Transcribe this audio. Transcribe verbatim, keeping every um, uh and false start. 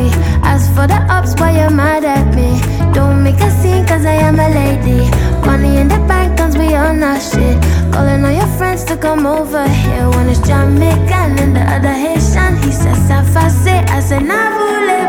lady. As for the ups, why you mad at me? Don't make a scene cause I am a lady. Money in the bank cause we own our shit. Calling all your friends to come over here. One is Jamaican and the other Haitian. He says, I say, I said, nah, voulez